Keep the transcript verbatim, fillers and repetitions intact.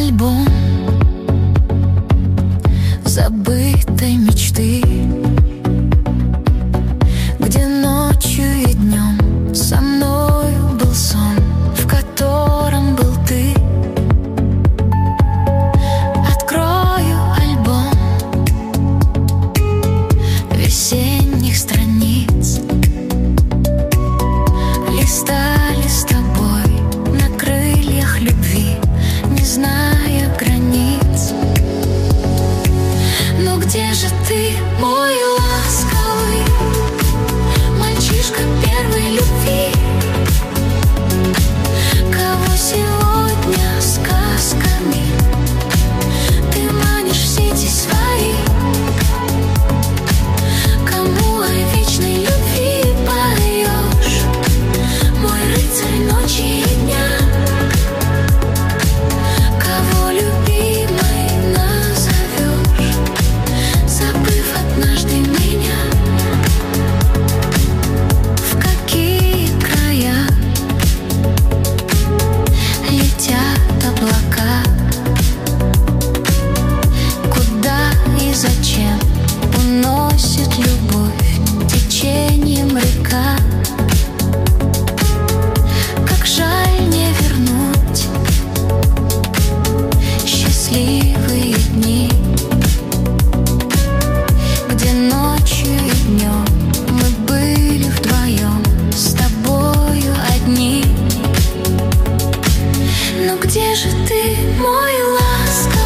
альбом забытой мечты, где ночью и днем со мною был сон, в котором был ты. Открою альбом весенних страниц, листали с тобой на крыльях любви, не зная границ. Но где же ты, мой ласковый мальчишка первой любви? Кого сегодня сказками ты манишь в сети свои? Кому о вечной любви поешь, мой рыцарь ночи и дня? Кого любимой назовешь, забыв однажды меня? В какие края летят облака? Куда и зачем уносит любовь течением река? Как жаль не вернуть счастливые дни, где ночью и днем мы были вдвоем с тобою одни. Но где же ты, мой ласковый